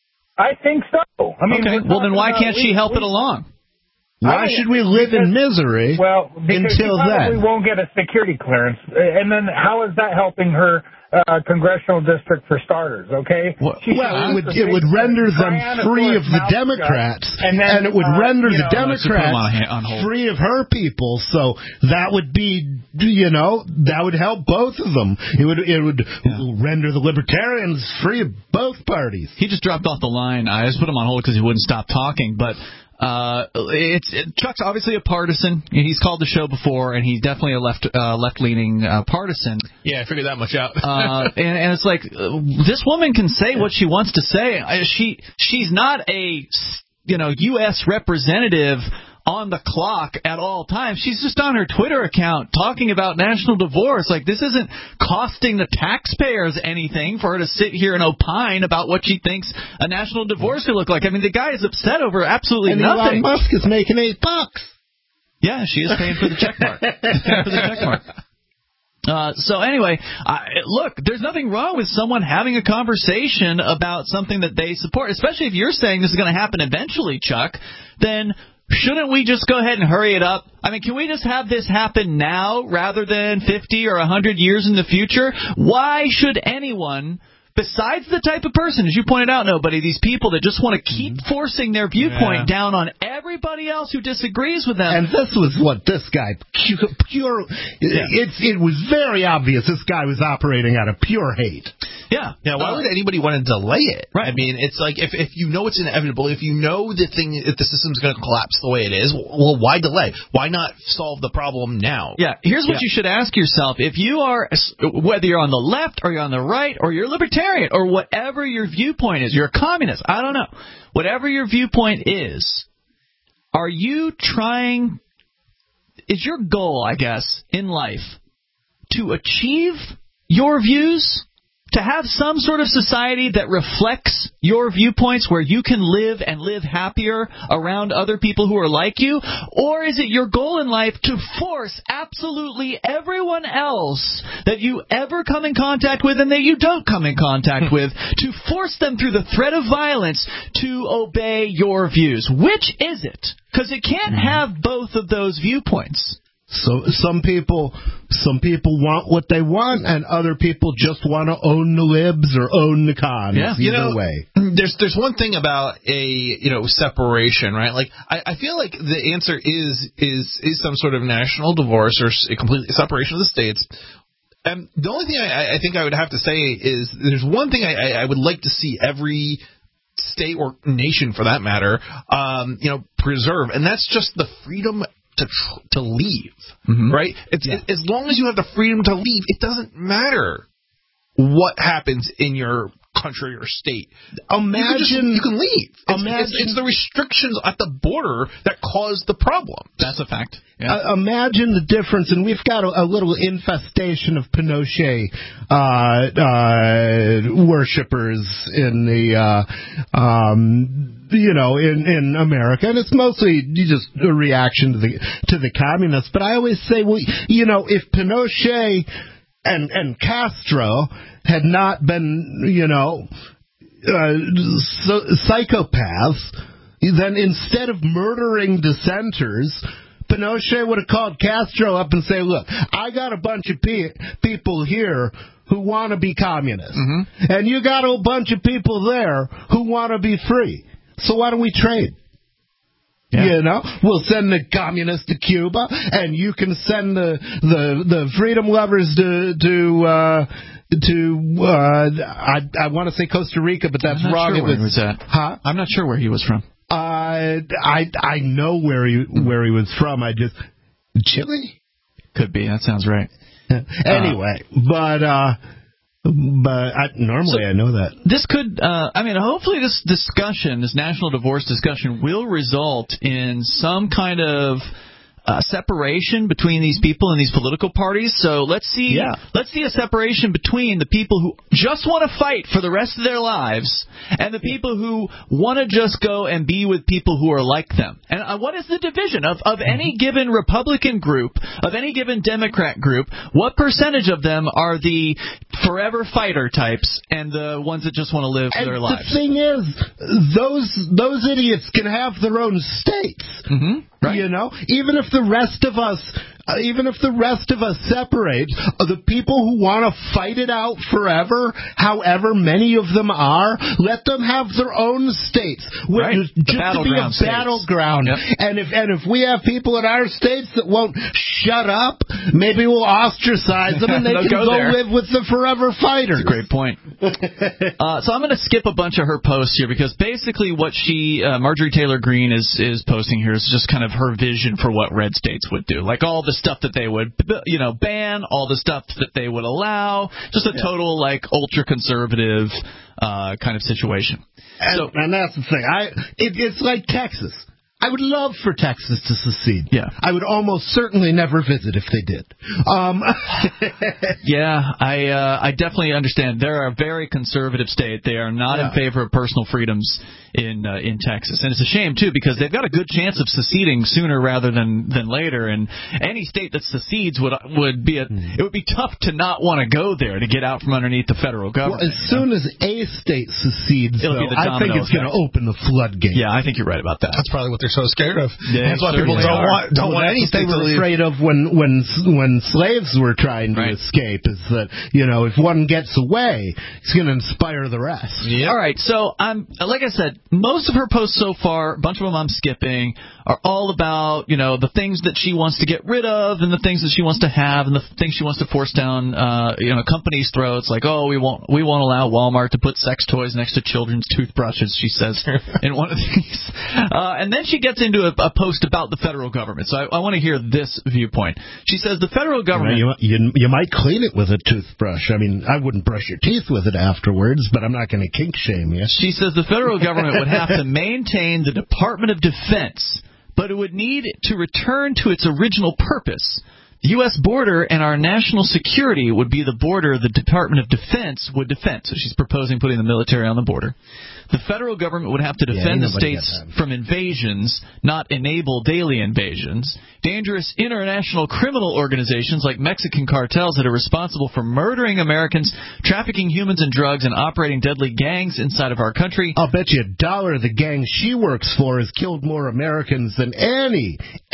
I think so. I mean, okay, well then why can't she help it along? Why I mean, should we live because, in misery well, because until she probably then? won't get a security clearance. And then how is that helping her uh, congressional district for starters, okay? Well, well it would it would render them free of the Democrats, and, then, and it would uh, render the know, Democrats on, on free of her people. So that would be, you know, that would help both of them. It would it would yeah. render the Libertarians free of both parties. He just dropped off the line. I just put him on hold because he wouldn't stop talking, but... Uh, it's it, Chuck's obviously a partisan. He's called the show before, and he's definitely a left uh, left leaning uh, partisan. Yeah, I figured that much out. uh, and, and it's like uh, this woman can say what she wants to say. She she's not a you know U S representative on the clock at all times. She's just on her Twitter account talking about national divorce. Like, this isn't costing the taxpayers anything for her to sit here and opine about what she thinks a national divorce could look like. I mean, the guy is upset over absolutely and nothing. Elon Musk is making eight bucks. Yeah, she is paying for the check mark. Paying for the check mark. Uh, so anyway, I, look, there's nothing wrong with someone having a conversation about something that they support, especially if you're saying this is going to happen eventually, Chuck. Then shouldn't we just go ahead and hurry it up? I mean, can we just have this happen now rather than fifty or one hundred years in the future? Why should anyone, besides the type of person, as you pointed out, nobody, these people that just want to keep forcing their viewpoint yeah. down on everybody else who disagrees with them? And this was what this guy, pure, yeah. it's, it was very obvious this guy was operating out of pure hate. Yeah. Yeah, why uh, would anybody want to delay it? Right. I mean, it's like if, if you know it's inevitable, if you know the thing, if the system's going to collapse the way it is, well, why delay? Why not solve the problem now? Yeah, here's what Yeah. you should ask yourself. If you are, whether you're on the left or you're on the right or you're libertarian or whatever your viewpoint is, you're a communist, I don't know. Whatever your viewpoint is, are you trying, is your goal, I guess, in life to achieve your views? To have some sort of society that reflects your viewpoints where you can live and live happier around other people who are like you? Or is it your goal in life to force absolutely everyone else that you ever come in contact with and that you don't come in contact with, to force them through the threat of violence to obey your views? Which is it? Because it can't have both of those viewpoints. So some people, some people want what they want, and other people just want to own the libs or own the cons. Yeah, either you know, way. There's there's one thing about a you know separation, right? Like I, I feel like the answer is is is some sort of national divorce or a complete separation of the states. And the only thing I, I think I would have to say is there's one thing I, I would like to see every state or nation, for that matter, um, you know, preserve, and that's just the freedom to tr- to leave, mm-hmm. right? It's, yeah. it, as long as you have the freedom to leave, it doesn't matter what happens in your country or state. Imagine you can, just, you can leave. It's, imagine, it's, it's the restrictions at the border that cause the problem. That's a fact. Yeah. Uh, imagine the difference, and we've got a, a little infestation of Pinochet uh, uh, worshippers in the, uh, um, you know, in, in America, and it's mostly just a reaction to the to the communists. But I always say, well, you know, if Pinochet and and Castro had not been, you know, uh, so, psychopaths, then instead of murdering dissenters, Pinochet would have called Castro up and say, look, I got a bunch of pe- people here who want to be communists, mm-hmm. and you got a bunch of people there who want to be free. So why don't we trade? Yeah. You know, we'll send the communists to Cuba, and you can send the the, the freedom lovers to to uh, to uh, I I want to say Costa Rica, but that's I'm not wrong. Sure it where was, he was at. Huh? I'm not sure where he was from. Uh, I I know where he where he was from. I just Chile. Could be. That sounds right. Anyway, uh, but. uh But I, normally so I know that. This could, uh, I mean, hopefully this discussion, this national divorce discussion, will result in some kind of uh, separation between these people and these political parties. So let's see, yeah. let's see a separation between the people who just want to fight for the rest of their lives and the people who want to just go and be with people who are like them. And uh, what is the division of, of any given Republican group, of any given Democrat group? What percentage of them are the forever fighter types and the ones that just want to live and their lives? The thing is, those those idiots can have their own states. Mm-hmm. Right. You know, even if the rest of us, uh, even if the rest of us separate, uh, the people who want to fight it out forever, however many of them are, let them have their own states, right. just the to be a battleground. Yep. And if and if we have people in our states that won't shut up, maybe we'll ostracize them and they can go, go there. live with the forever fighters. That's a great point. uh, so I'm going to skip a bunch of her posts here because basically what she, uh, Marjorie Taylor Greene, is is posting here is just kind of her vision for what red states would do. Like all the stuff that they would, you know, ban, all the stuff that they would allow, just a yeah. total, like, ultra-conservative uh, kind of situation. And, so, and that's the thing. I it, It's like Texas. I would love for Texas to secede. Yeah. I would almost certainly never visit if they did. Um, yeah, I uh, I definitely understand. They're a very conservative state. They are not yeah. in favor of personal freedoms in uh, in Texas. And it's a shame, too, because they've got a good chance of seceding sooner rather than, than later. And any state that secedes would would be a, mm. it would be tough to not want to go there to get out from underneath the federal government. Well, as soon know? as a state secedes, It'll though, be the I think it's going to open the floodgates. Yeah, I think you're right about that. That's probably what they're they're so scared of. Yeah, that's why people don't are. want don't well, want any state they to were leave. afraid of when when when slaves were trying to right. escape. Is that you know if one gets away, it's going to inspire the rest. Yep. All right, so I'm like I said, most of her posts so far, a bunch of them I'm skipping, are all about you know the things that she wants to get rid of and the things that she wants to have and the things she wants to force down uh, you know companies' throats. Like, oh, we won't we won't allow Walmart to put sex toys next to children's toothbrushes. She says in one of these, uh, and then she gets into a, a post about the federal government. So I, I want to hear this viewpoint. She says the federal government. You, know, you, you you might clean it with a toothbrush. I mean, I wouldn't brush your teeth with it afterwards, but I'm not going to kink shame you. She says the federal government would have to maintain the Department of Defense, but it would need to return to its original purpose. The U S border and our national security would be the border the Department of Defense would defend. So she's proposing putting the military on the border. The federal government would have to defend yeah, the states from invasions, not enable daily invasions. Dangerous international criminal organizations like Mexican cartels that are responsible for murdering Americans, trafficking humans and drugs, and operating deadly gangs inside of our country. I'll bet you a dollar the gang she works for has killed more Americans than any,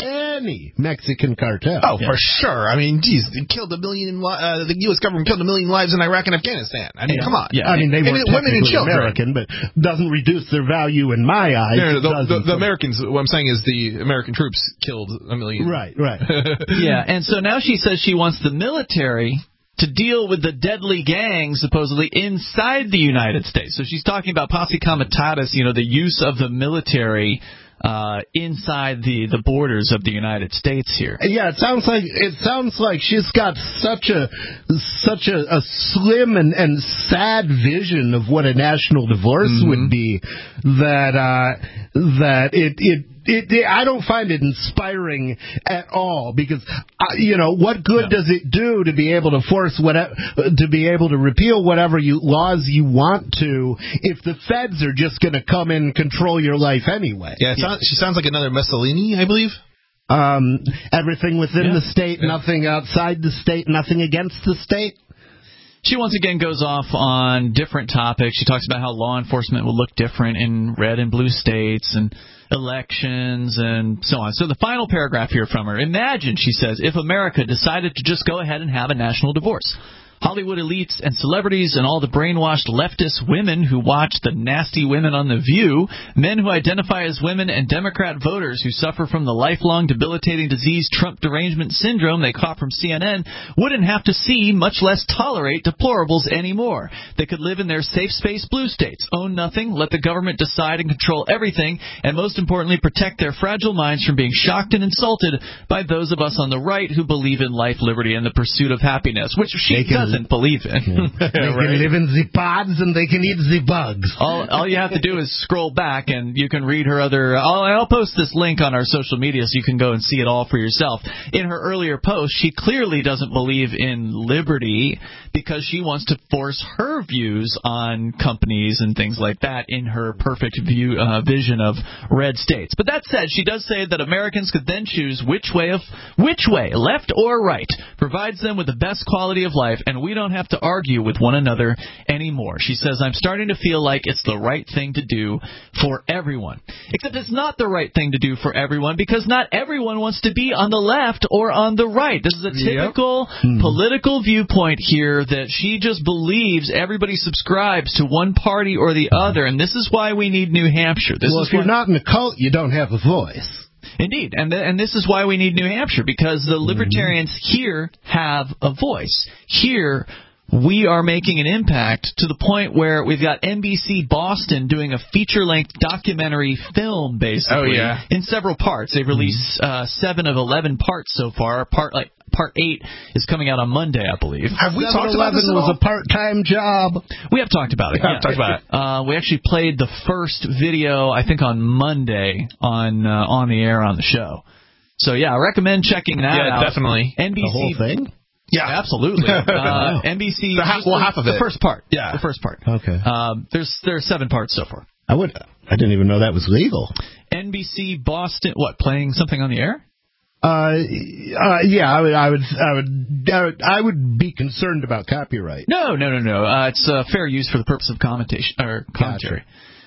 any Mexican cartel. Oh, yeah. For sure. I mean, geez, they killed a million. Uh, the U S government killed a million lives in Iraq and Afghanistan. I mean, yeah. come on. Yeah, I mean, they weren't women and children. American, but doesn't reduce their value in my eyes. No, no, the, the, the Americans, what I'm saying is the American troops killed a million. Right, right. Yeah, and so now she says she wants the military to deal with the deadly gangs, supposedly, inside the United States. So she's talking about posse comitatus, you know, the use of the military uh, inside the, the borders of the United States here. Yeah, it sounds like it sounds like she's got such a such a, a slim and, and sad vision of what a national divorce mm-hmm. would be that uh, that it it. It, it, I don't find it inspiring at all because, uh, you know, what good no. does it do to be able to force whatever, to be able to repeal whatever you, laws you want to if the feds are just going to come in and control your life anyway? Yeah, it sounds, she sounds like another Mussolini, I believe. Um, everything within yeah. the state, yeah. nothing outside the state, nothing against the state. She once again goes off on different topics. She talks about how law enforcement will look different in red and blue states and elections and so on. So the final paragraph here from her. Imagine, she says, if America decided to just go ahead and have a national divorce. Hollywood elites and celebrities and all the brainwashed leftist women who watch the nasty women on The View, men who identify as women, and Democrat voters who suffer from the lifelong debilitating disease Trump derangement syndrome they caught from C N N wouldn't have to see, much less tolerate, deplorables anymore. They could live in their safe space blue states, own nothing, let the government decide and control everything, and most importantly, protect their fragile minds from being shocked and insulted by those of us on the right who believe in life, liberty, and the pursuit of happiness, which she does doesn't believe in. Yeah. They right. can live in the pods and they can eat the bugs. All, all you have to do is scroll back and you can read her other... I'll, I'll post this link on our social media so you can go and see it all for yourself. In her earlier post, she clearly doesn't believe in liberty because she wants to force her views on companies and things like that in her perfect view uh, vision of red states. But that said, she does say that Americans could then choose which way, of which way, left or right, provides them with the best quality of life, and we don't have to argue with one another anymore. She says, I'm starting to feel like it's the right thing to do for everyone. Except it's not the right thing to do for everyone because not everyone wants to be on the left or on the right. This is a typical yep. hmm. political viewpoint here that she just believes everybody subscribes to one party or the other, and this is why we need New Hampshire. This well, is if you're not in a cult, you don't have a voice. Indeed, and th- and this is why we need New Hampshire, because the libertarians mm-hmm. here have a voice. Here, we are making an impact to the point where we've got N B C Boston doing a feature-length documentary film, basically, oh, yeah. in several parts. They've released mm-hmm. uh, seven of eleven parts so far. Part like Part eight is coming out on Monday, I believe. Have we talked about this at all? Was a part-time job. We have talked about it. We yeah. have talked about it. Uh, we actually played the first video, I think, on Monday on uh, on the air on the show. So yeah, I recommend checking that yeah, out. Yeah, definitely. N B C, the whole thing. Yeah, absolutely. Uh, N B C. The half, well, half of the it. The first part. Yeah, the first part. Okay. Um, there's there are seven parts so far. I would. I didn't even know that was legal. N B C Boston. What? Playing something on the air? Uh, uh, yeah, I would, I would, I would, I would, I would be concerned about copyright. No, no, no, no. Uh, it's uh, fair use for the purpose of commentation or commentary.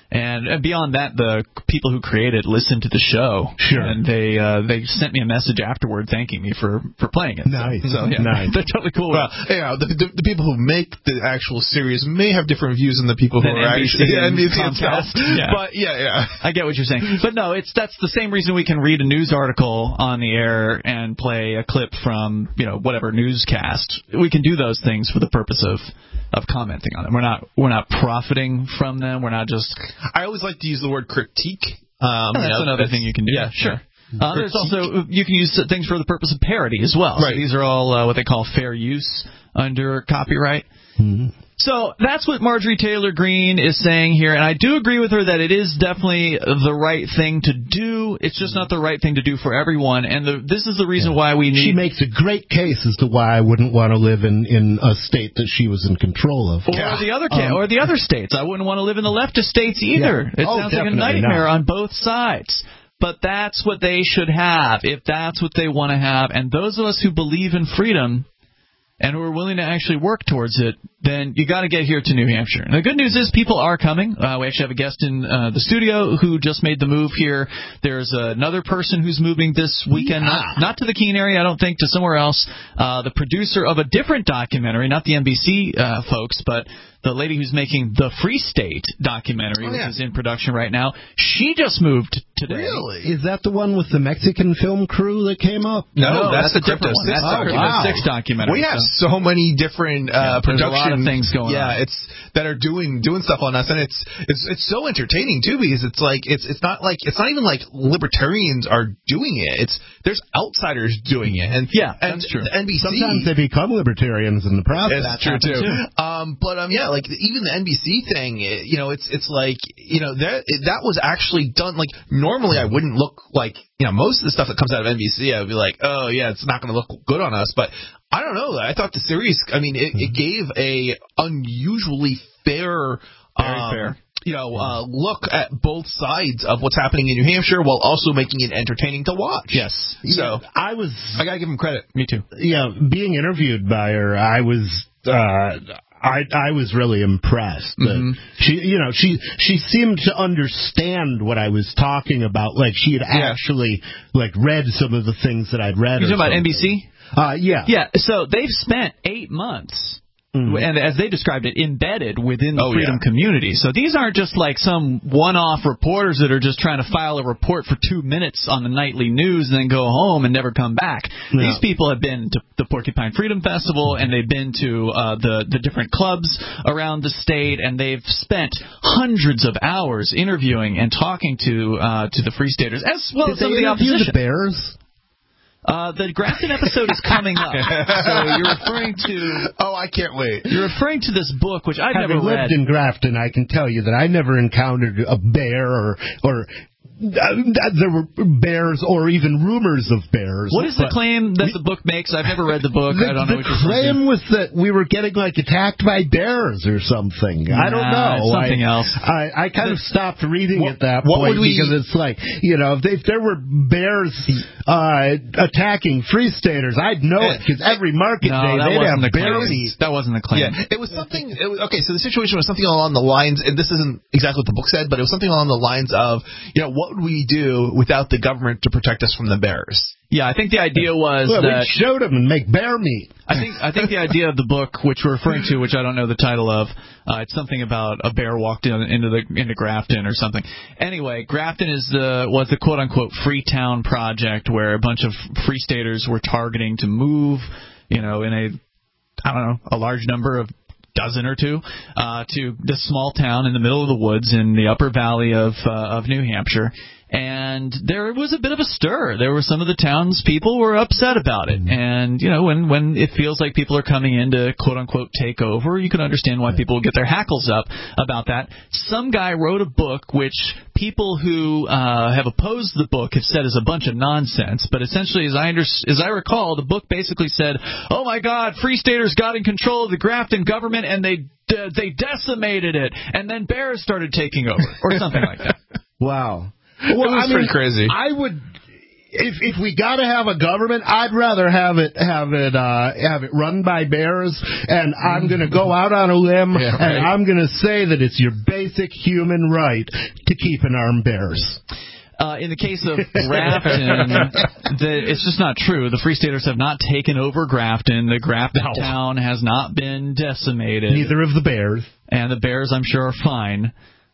And, and beyond that, the people who created listened to the show. Sure. And they uh, they sent me a message afterward thanking me for, for playing it. Nice. So, yeah, nice. They're totally cool. Well, yeah, the, the, the people who make the actual series may have different views than the people who Than are N B C actually and N B C Comcast. itself. Yeah. But yeah, yeah. I get what you're saying. But no, it's that's the same reason we can read a news article on the air and play a clip from, you know, whatever newscast. We can do those things for the purpose of, of commenting on them. We're not we're not profiting from them. We're not just. I always like to use the word critique. Um, that's you know, another that's, thing you can do. Yeah, sure. Uh, there's also you can use things for the purpose of parody as well. Right. So these are all uh, what they call fair use under copyright. Mm-hmm. So that's what Marjorie Taylor Greene is saying here, and I do agree with her that it is definitely the right thing to do. It's just not the right thing to do for everyone, and the, this is the reason yeah. why we need... She makes a great case as to why I wouldn't want to live in, in a state that she was in control of. Or yeah. the other ca- um, or the other states. I wouldn't want to live in the leftist states either. Yeah. It Oh, sounds like a definitely nightmare not. on both sides. But that's what they should have, if that's what they want to have. And those of us who believe in freedom and who are willing to actually work towards it, then you got to get here to New Hampshire. And the good news is people are coming. Uh, we actually have a guest in uh, the studio who just made the move here. There's another person who's moving this weekend, yeah. not, not to the Keene area, I don't think, to somewhere else. Uh, the producer of a different documentary, not the N B C uh, folks, but the lady who's making the Free State documentary, oh, yeah. which is in production right now, she just moved today. Really? Is that the one with the Mexican film crew that came up? No, No, that's, that's the a different Crypto one. Six That's the Crypto documentary. Six documentary. We have so. so many different uh, Yeah, there's production a lot of things going yeah, on. Yeah, it's that are doing doing stuff on us, and it's it's it's so entertaining too, because it's like it's it's not like it's not even like libertarians are doing it. It's there's outsiders doing it, and yeah, and that's true. The N B C Sometimes they become libertarians in the process. That's true too. too. Um, but um, yeah, like even the N B C thing, it, you know, it's it's like you know that it, that was actually done. Like normally, I wouldn't look like you know most of the stuff that comes out of N B C, I would be like, oh yeah, it's not going to look good on us. But I don't know. I thought the series, I mean, it, it gave a unusually fair, Very um, fair. you know, uh, look at both sides of what's happening in New Hampshire, while also making it entertaining to watch. Yes. So yeah, I was. I gotta give him credit. Me too. Yeah, being interviewed by her, I was. Uh, I I was really impressed. That Mm-hmm. She, you know, she she seemed to understand what I was talking about. Like she had Yeah. actually like read some of the things that I'd read. You're or talking about N B something. C? Uh, yeah. Yeah, so they've spent eight months, Mm-hmm. and as they described it, embedded within the Oh, Freedom yeah. community. So these aren't just like some one-off reporters that are just trying to file a report for two minutes on the nightly news and then go home and never come back. No. These people have been to the Porcupine Freedom Festival, and they've been to uh, the, the different clubs around the state, and they've spent hundreds of hours interviewing and talking to uh, to the Free Staters, as well Did as some they of the interview opposition. the Bears? Uh, the Grafton episode is coming up. So you're referring to... Oh, I can't wait. You're referring to this book, which I've Having never read. lived in Grafton, I can tell you that I never encountered a bear or or uh, there were bears or even rumors of bears. What is the But claim that the book makes? I've never read the book. The, I don't know the what you're claim saying. was that we were getting like attacked by bears or something. I don't Nah, know. it's something I, else. I, I kind of stopped reading What- at that what point would we- because it's like, you know, if, they, if there were bears uh, attacking Free Staters, I'd know it because every market No, day that they'd wasn't have the bear claim. meat. That wasn't the claim. Yeah, it was something. It was, okay, so the situation was something along the lines, and this isn't exactly what the book said, but it was something along the lines of, you know, what would we do without the government to protect us from the bears? Yeah, I think the idea was Well, that... we'd shoot them and make bear meat. I think I think the idea of the book, which we're referring to, which I don't know the title of, uh, it's something about a bear walked in, into the into Grafton or something. Anyway, Grafton is the was the quote unquote Freetown project where a bunch of Free Staters were targeting to move, you know, in a I don't know a large number of dozen or two uh, to this small town in the middle of the woods in the Upper Valley of uh, of New Hampshire. And there was a bit of a stir. There were some of the townspeople were upset about it. And, you know, when, when it feels like people are coming in to, quote-unquote, take over, you can understand why people will get their hackles up about that. Some guy wrote a book which people who uh, have opposed the book have said is a bunch of nonsense. But essentially, as I, under, as I recall, the book basically said, oh, my God, Free Staters got in control of the Grafton government, and they uh, they decimated it. And then bears started taking over, or something like that. Wow. Well, Well, it was I mean, pretty crazy. I would, if if we got to have a government, I'd rather have it have it uh, have it run by bears. And I'm going to go out on a limb, yeah, right. and I'm going to say that it's your basic human right to keep and arm bears. Uh, in the case of Grafton, the, it's just not true. The Free Staters have not taken over Grafton. The Grafton no. town has not been decimated. Neither of the bears. And the bears, I'm sure, are fine.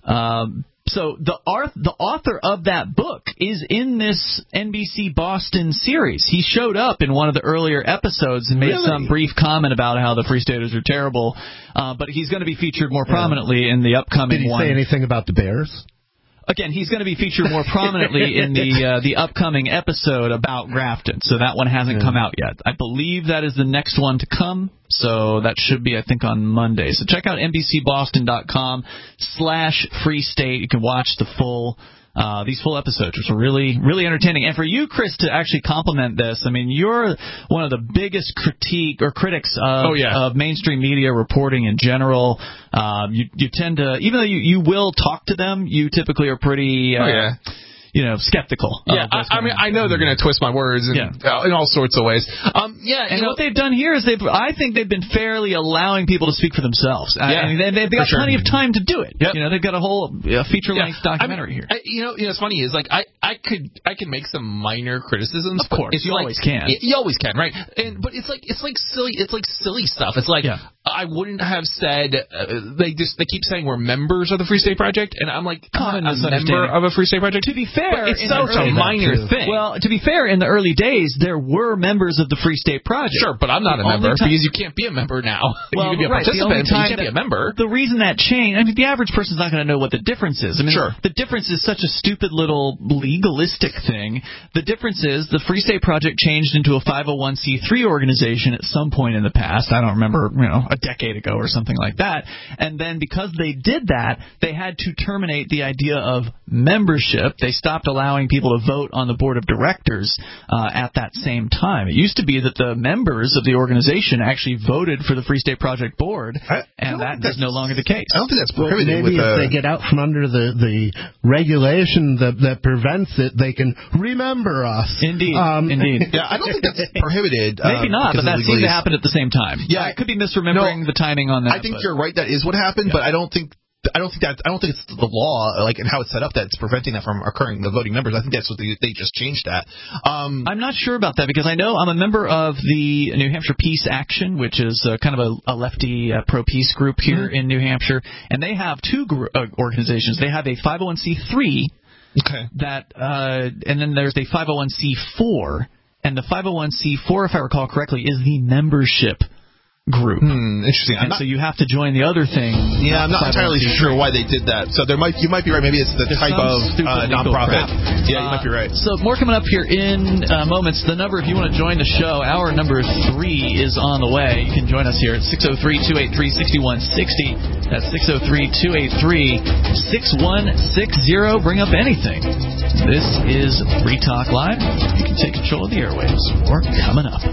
Um, so the, art, the author of that book is in this N B C Boston series. He showed up in one of the earlier episodes and made really? some brief comment about how the Free Staters are terrible. Uh, but he's going to be featured more prominently yeah. in the upcoming one. Did he one. say anything about the bears? Again, he's going to be featured more prominently in the uh, the upcoming episode about Grafton. So that one hasn't yeah. come out yet. I believe that is the next one to come. So that should be, I think, on Monday. So check out N B C Boston dot com slash Free State. You can watch the full uh, these full episodes, which are really, really entertaining. And for you, Chris, to actually compliment this, I mean, you're one of the biggest critique or critics of, oh, yeah. of mainstream media reporting in general. Um, you, you tend to, even though you, you will talk to them, you typically are pretty, uh, oh, yeah. you know, skeptical. Yeah, I, I mean, I know they're going to twist my words in, yeah. uh, in all sorts of ways. Um, yeah, and know, what they've done here is they've, I think they've been fairly allowing people to speak for themselves. Yeah, I mean, they, they've got sure. plenty of time to do it. Yep. You know, they've got a whole uh, feature-length yeah. documentary I mean, here. I, you know, you know, it's funny is like I, I could, I can make some minor criticisms. Of course, it's you like, always can. It, you always can, right? And but it's like, it's like silly, it's like silly stuff. It's like yeah. I wouldn't have said uh, they just they keep saying we're members of the Free State Project, and I'm like, I'm a member of a Free State Project. To be fair, but it's such a minor thing. Well, to be fair, in the early days, there were members of the Free State Project. Sure, but I'm not the a member time, because you can't be a member now. Well, you can be a right, participant, but you can't that, be a member. The reason that changed, I mean, the average person's not going to know what the difference is. I mean, sure. the difference is such a stupid little legalistic thing. The difference is the Free State Project changed into a five oh one c three organization at some point in the past. I don't remember, you know, a decade ago or something like that. And then because they did that, they had to terminate the idea of membership. They stopped allowing people to vote on the board of directors uh, at that same time. It used to be that the members of the organization actually voted for the Free State Project board, I, and that is no longer the case. I don't think that's prohibited. Well, maybe with, if uh, they get out from under the, the regulation that, that prevents it, they can remember us. Indeed, um, indeed. Yeah, I don't think that's prohibited. Maybe um, not, but that seemed to happen at the same time. Yeah, I could be misremembering no, the timing on that. I think but. you're right. That is what happened, yeah. but I don't think. I don't think that I don't think it's the law, like, and how it's set up that's preventing that from occurring. The voting members. I think that's what they, they just changed that. Um, I'm not sure about that because I know I'm a member of the New Hampshire Peace Action, which is uh, kind of a, a lefty uh, pro-peace group here mm-hmm. in New Hampshire, and they have two gr- uh, organizations. They have a five oh one c three okay. that, uh, and then there's a five oh one c four, and the five oh one c four, if I recall correctly, is the membership group. Hmm, interesting. And not, so you have to join the other thing. Yeah, I'm not entirely sure why they did that. So there might you might be right. Maybe it's the There's type of uh, nonprofit. Crap. Yeah, you uh, might be right. So more coming up here in uh, moments. The number, if you want to join the show, hour number three is on the way. You can join us here at six oh three, two eight three, six one six oh. That's six oh three, two eight three, six one six oh. Bring up anything. This is Free Talk Live. You can take control of the airwaves. More coming up.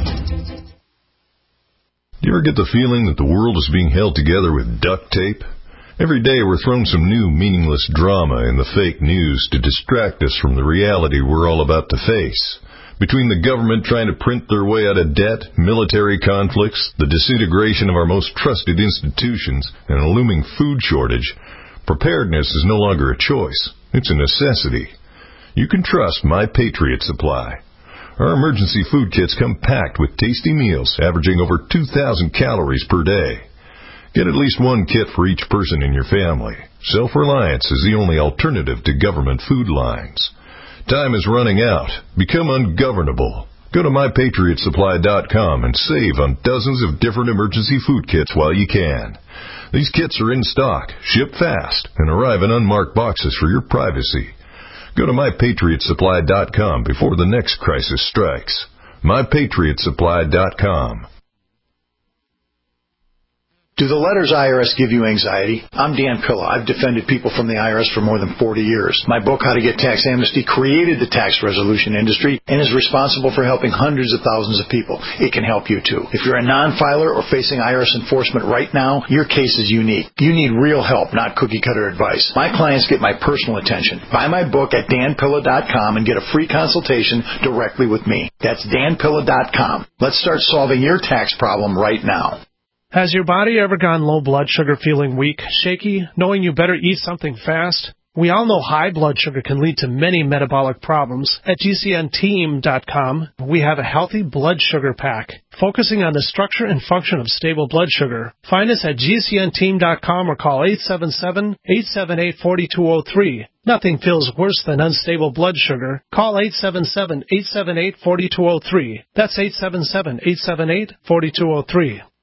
Do you ever get the feeling that the world is being held together with duct tape? Every day we're thrown some new meaningless drama in the fake news to distract us from the reality we're all about to face. Between the government trying to print their way out of debt, military conflicts, the disintegration of our most trusted institutions, and a looming food shortage, preparedness is no longer a choice. It's a necessity. You can trust My Patriot Supply. Our emergency food kits come packed with tasty meals, averaging over two thousand calories per day. Get at least one kit for each person in your family. Self-reliance is the only alternative to government food lines. Time is running out. Become ungovernable. Go to my patriot supply dot com and save on dozens of different emergency food kits while you can. These kits are in stock, ship fast, and arrive in unmarked boxes for your privacy. Go to my patriot supply dot com before the next crisis strikes. my patriot supply dot com. Do the letters I R S give you anxiety? I'm Dan Pilla. I've defended people from the I R S for more than forty years. My book, How to Get Tax Amnesty, created the tax resolution industry and is responsible for helping hundreds of thousands of people. It can help you too. If you're a non-filer or facing I R S enforcement right now, your case is unique. You need real help, not cookie-cutter advice. My clients get my personal attention. Buy my book at dan pilla dot com and get a free consultation directly with me. That's dan pilla dot com. Let's start solving your tax problem right now. Has your body ever gone low blood sugar, feeling weak, shaky, knowing you better eat something fast? We all know high blood sugar can lead to many metabolic problems. At G C N team dot com, we have a healthy blood sugar pack, focusing on the structure and function of stable blood sugar. Find us at G C N team dot com or call eight seven seven, eight seven eight, four two zero three. Nothing feels worse than unstable blood sugar. Call eight seven seven, eight seven eight, four two zero three. That's eight seven seven, eight seven eight, four two zero three.